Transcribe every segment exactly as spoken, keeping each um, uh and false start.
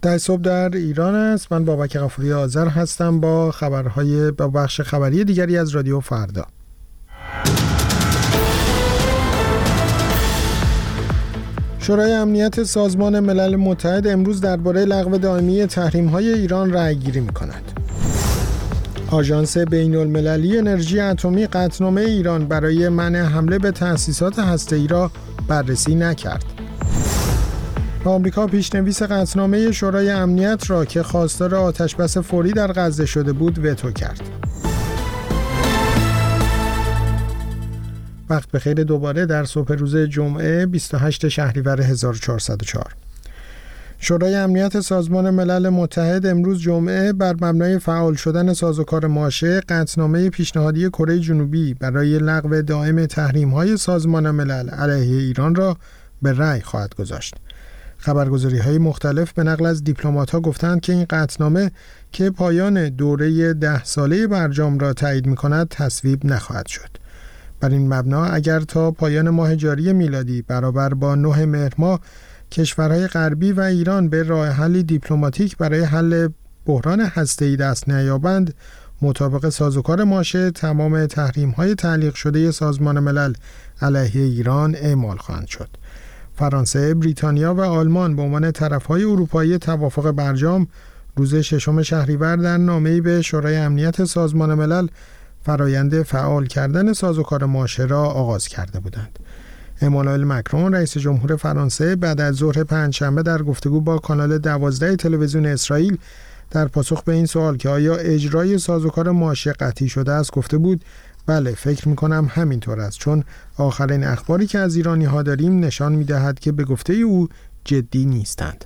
در صبح در ایران است. من بابک غفوری آذر هستم با خبرهای با بخش خبری دیگری از رادیو فردا. شورای امنیت سازمان ملل متحد امروز درباره لغو دائمی تحریم‌های ایران رأی‌گیری می‌کند. آژانس بین‌المللی انرژی اتمی قطعنامه ایران برای منع حمله به تأسیسات هسته‌ای را بررسی نکرد. آمریکا پیشنویس قطعنامه شورای امنیت را که خواستار آتشبس فوری در غزه شده بود وتو کرد. وقت بخیر دوباره در صبح روز جمعه بیست و هشتم شهریور هزار و چهارصد و چهار. شورای امنیت سازمان ملل متحد امروز جمعه بر مبنای فعال شدن سازوکار ماشه قطعنامه پیشنهادی کره جنوبی برای لغو دائم تحریم‌های سازمان ملل علیه ایران را به رأی خواهد گذاشت. خبرگزاری‌های مختلف به نقل از دیپلمات‌ها گفتند که این قطعنامه که پایان دوره ده ساله برجام را تایید می‌کند تصویب نخواهد شد. بر این مبنا اگر تا پایان ماه جاری میلادی برابر با نه مهر ماه کشورهای غربی و ایران به راه حلی دیپلماتیک برای حل بحران هسته‌ای دست نیابند، مطابق سازوکار ماشه تمام تحریم‌های تعلیق شده سازمان ملل علیه ایران اعمال خواهند شد. فرانسه، بریتانیا و آلمان به عنوان طرف‌های اروپایی توافق برجام روز ششم شهریور در نامه‌ای به شورای امنیت سازمان ملل فرایند فعال کردن سازوکار ماشه را آغاز کرده بودند. امانوئل مکرون رئیس جمهور فرانسه بعد از ظهر پنجشنبه در گفتگو با کانال دوازده تلویزیون اسرائیل در پاسخ به این سوال که آیا اجرای سازوکار ماشه قطعی شده است گفته بود بله فکر می‌کنم همینطور است، چون آخرین اخباری که از ایرانی‌ها داریم نشان می‌دهد که به گفته او جدی نیستند.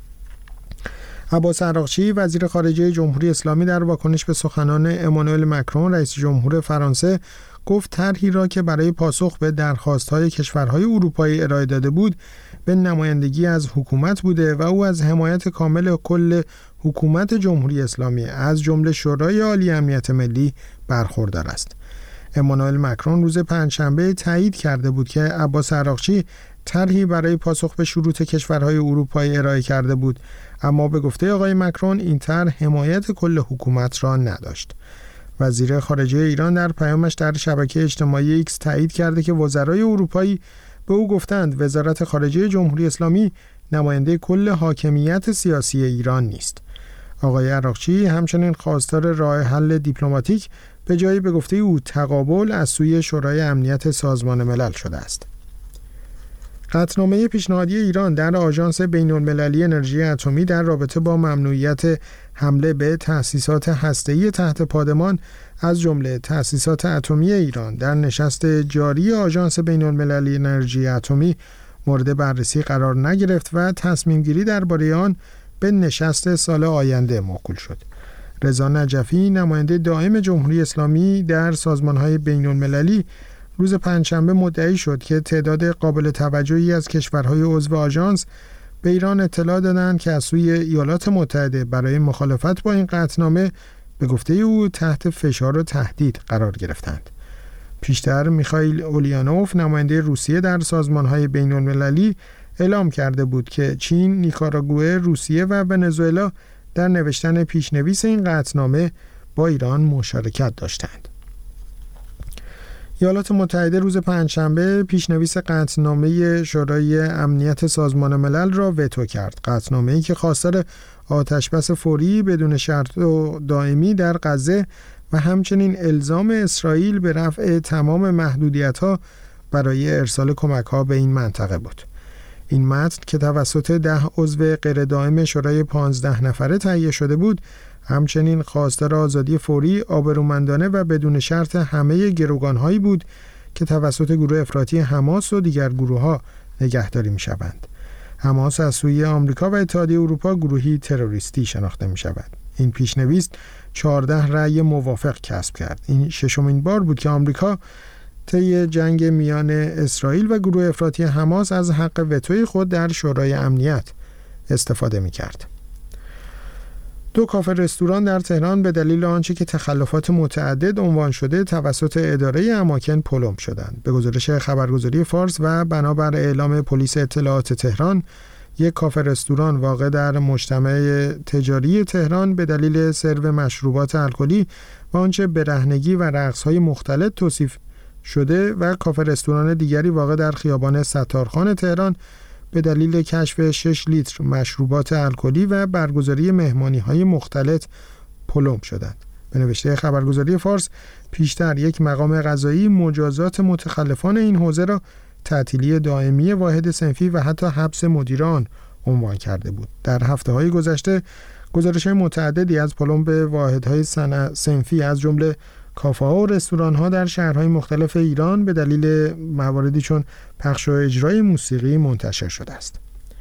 عباس عراقچی وزیر خارجه جمهوری اسلامی در واکنش به سخنان امانوئل مکرون رئیس جمهور فرانسه گفت طرحی را که برای پاسخ به درخواست‌های کشورهای اروپایی ارائه داده بود به نمایندگی از حکومت بوده و او از حمایت کامل کل حکومت جمهوری اسلامی از جمله شورای عالی امنیت ملی برخوردار است. امانوئل مکرون روز پنجشنبه تایید کرده بود که عباس عراقچی طرحی برای پاسخ به شروط کشورهای اروپایی ارائه کرده بود، اما به گفته آقای مکرون این طرح حمایت کل حکومت را نداشت. وزیر خارجه ایران در پیامش در شبکه اجتماعی ایکس تایید کرده که وزرای اروپایی به او گفتند وزارت خارجه جمهوری اسلامی نماینده کل حاکمیت سیاسی ایران نیست. آقای عراقچی همچنین خواستار راه حل دیپلماتیک به جای به گفته او تقابل از سوی شورای امنیت سازمان ملل شده است. قطعنامه پیشنهادی ایران در آژانس بین‌المللی انرژی اتمی در رابطه با ممنوعیت حمله به تأسیسات هسته‌ای تحت پادمان از جمله تأسیسات اتمی ایران در نشست جاری آژانس بین‌المللی انرژی اتمی مورد بررسی قرار نگرفت و تصمیم گیری درباره آن به نشست سال آینده موکول شد. رضا نجفی نماینده دائم جمهوری اسلامی در سازمان‌های بین‌المللی روز پنجشنبه مدعی شد که تعداد قابل توجهی از کشورهای عضو آژانس به ایران اطلاع دادند که از سوی ایالات متحده برای مخالفت با این قطعنامه به گفته او تحت فشار و تهدید قرار گرفتند. پیشتر میخائیل اولیانوف نماینده روسیه در سازمان‌های بین‌المللی اعلام کرده بود که چین، نیکاراگوئه، روسیه و ونزوئلا در نوشتن پیشنویس این قطعنامه با ایران مشارکت داشتند. ایالات متحده روز پنجشنبه پیشنویس قطعنامه شورای امنیت سازمان ملل را وتو کرد. قطعنامه‌ای که خواستار آتشبس فوری بدون شرط و دائمی در غزه و همچنین الزام اسرائیل به رفع تمام محدودیت‌ها برای ارسال کمک‌ها به این منطقه بود. این متن که توسط ده عضو غیر دائم شورای پانزده نفره تهیه شده بود، همچنین خواستار آزادی فوری، آبرومندانه و بدون شرط همه گروگان‌هایی بود که توسط گروه افراطی حماس و دیگر گروه‌ها نگهداری می‌شوند. حماس از سوی آمریکا و اتحادیه اروپا گروهی تروریستی شناخته می‌شود. این پیشنویس چهارده رأی موافق کسب کرد. این ششمین بار بود که آمریکا طی جنگ میان اسرائیل و گروه افراطی حماس از حق وتوی خود در شورای امنیت استفاده می‌کرد. دو کافه رستوران در تهران به دلیل آنچه که تخلفات متعدد عنوان شده توسط اداره اماکن پلم شدند. به گزارش خبرگزاری فارس و بنابر اعلام پلیس اطلاعات تهران، یک کافه رستوران واقع در مجتمع تجاری تهران به دلیل سرو مشروبات الکلی و آنچه برهنگی و رقص‌های مختلط توصیف شده و کافه رستوران دیگری واقع در خیابان ستارخان تهران به دلیل کشف شش لیتر مشروبات الکلی و برگزاری مهمانی‌های مختلط پلم شدند. به نوشته خبرگزاری فارس، پیشتر یک مقام قضایی مجازات متخلفان این حوزه را تعطیلی دائمی واحد صنفی و حتی حبس مدیران عنوان کرده بود. در هفته‌های گذشته گزارش‌های متعددی از پلم به واحدهای صنفی از جمله کافه‌ها و رستوران‌ها در شهرهای مختلف ایران به دلیل مواردی چون پخش و اجرای موسیقی منتشر شده است.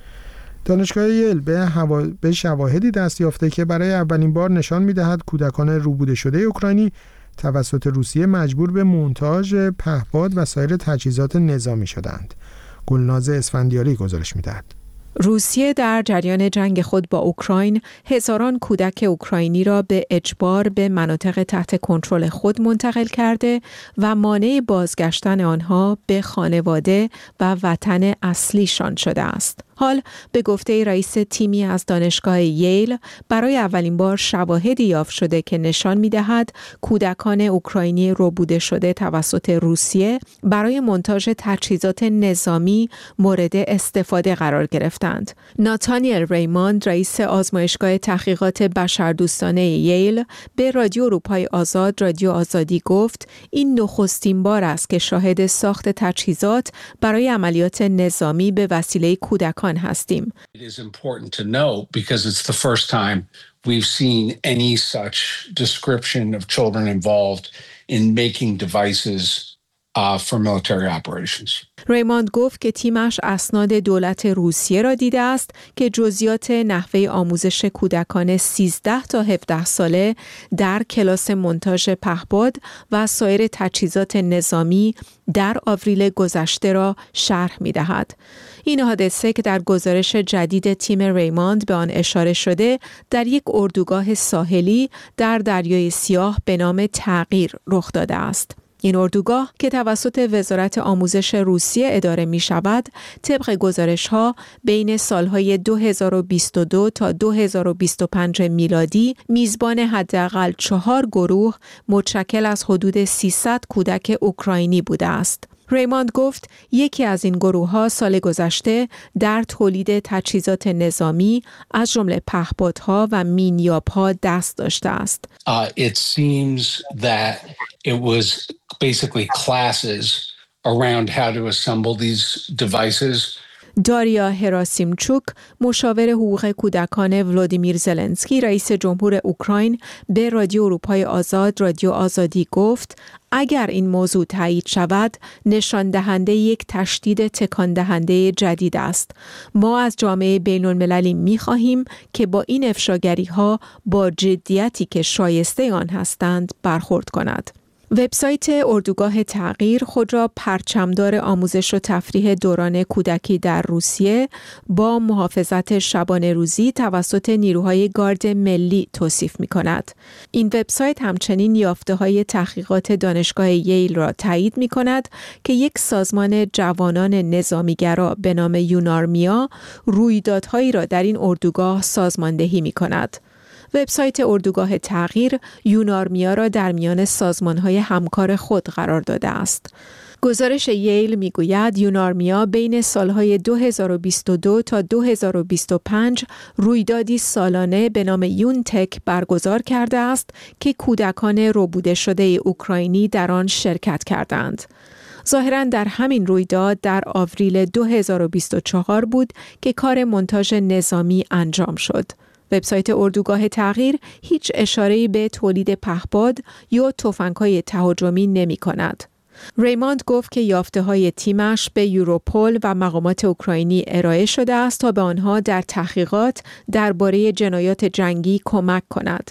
دانشگاه ییل به, هوا... به شواهدی دست یافته که برای اولین بار نشان می‌دهد کودکان روبوده شده اوکراینی توسط روسیه مجبور به مونتاژ پهپاد و سایر تجهیزات نظامی شدند. گلناز اسفندیاری گزارش می‌دهد. روسیه در جریان جنگ خود با اوکراین هزاران کودک اوکراینی را به اجبار به مناطق تحت کنترل خود منتقل کرده و مانع بازگشتن آنها به خانواده و وطن اصلیشان شده است. حال به گفته رئیس تیمی از دانشگاه ییل برای اولین بار شواهدی یافت شده که نشان می‌دهد کودکان اوکراینی روبوده شده توسط روسیه برای مونتاژ تجهیزات نظامی مورد استفاده قرار گرفتند. ناتانیل ریماند رئیس آزمایشگاه تحقیقات بشردوستانه ییل به رادیو اروپای آزاد رادیو آزادی گفت این نخستین بار است که شاهد ساخت تجهیزات برای عملیات نظامی به وسیله کودکان هستیم. It is important to know because it's the first time we've seen any such description of children involved in making devices uh, for military operations. ریماند گفت که تیمش اسناد دولت روسیه را دیده است که جزئیات نحوه آموزش کودکان سیزده تا هفده ساله در کلاس مونتاژ پهپاد و سایر تجهیزات نظامی در آوریل گذشته را شرح می‌دهد. این حادثه که در گزارش جدید تیم ریماند به آن اشاره شده در یک اردوگاه ساحلی در دریای سیاه به نام تغییر رخ داده است. این اردوگاه که توسط وزارت آموزش روسیه اداره می شود، طبق گزارش ها بین سالهای دو هزار و بیست و دو تا دو هزار و بیست و پنج میلادی میزبان حداقل چهار گروه متشکل از حدود سیصد کودک اوکراینی بوده است. ریماند گفت یکی از این گروه ها سال گذشته در تولید تجهیزات نظامی از جمله پهپادها و مینیاب‌ها دست داشته است. Uh, it seems that it was basically classes around how to assemble these devices. داریا هراسیمچوک، مشاور حقوق کودکان ولادیمیر زلنسکی رئیس جمهور اوکراین به رادیو اروپای آزاد رادیو آزادی گفت اگر این موضوع تایید شود نشان دهنده یک تشدید تکان دهنده جدید است. ما از جامعه بین المللی می خواهیم که با این افشاگری ها با جدیتی که شایسته آن هستند برخورد کند. وبسایت اردوگاه تغییر خود را پرچمدار آموزش و تفریح دوران کودکی در روسیه با محافظت شبانه روزی توسط نیروهای گارد ملی توصیف می کند. این وبسایت همچنین یافته‌های تحقیقات دانشگاه ییل را تایید می کند که یک سازمان جوانان نظامیگرا به نام یونارمیا رویدادهایی را در این اردوگاه سازماندهی می کند. وبسایت اردوگاه تغییر یونارمیا را در میان سازمان‌های همکار خود قرار داده است. گزارش ییل میگوید یونارمیا بین سالهای دو هزار و بیست و دو تا دو هزار و بیست و پنج رویدادی سالانه به نام یونتک برگزار کرده است که کودکان روبوده شده اوکراینی در آن شرکت کردند. ظاهراً در همین رویداد در آوریل دو هزار و بیست و چهار بود که کار مونتاژ نظامی انجام شد. وبسایت اردوگاه تغییر هیچ اشاره‌ای به تولید پهپاد یا تفنگ‌های تهاجمی نمی‌کند. ریماند گفت که یافته‌های تیمش به یوروپول و مقامات اوکراینی ارائه شده است تا به آنها در تحقیقات درباره جنایات جنگی کمک کند.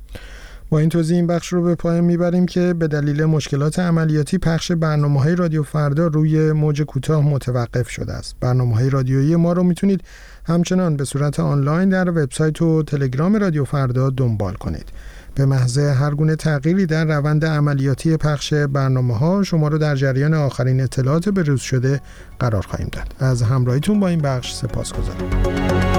با این توضیح این بخش رو به پایان میبریم که به دلیل مشکلات عملیاتی پخش برنامه‌های رادیو فردا روی موج کوتاه متوقف شده است. برنامه‌های رادیویی ما رو میتونید همچنان به صورت آنلاین در وبسایت و تلگرام رادیو فردا دنبال کنید. به محض هر گونه تغییری در روند عملیاتی پخش برنامه‌ها شما رو در جریان آخرین اطلاعات بروز شده قرار خواهیم داد. از همراهیتون با این بخش سپاسگزارم.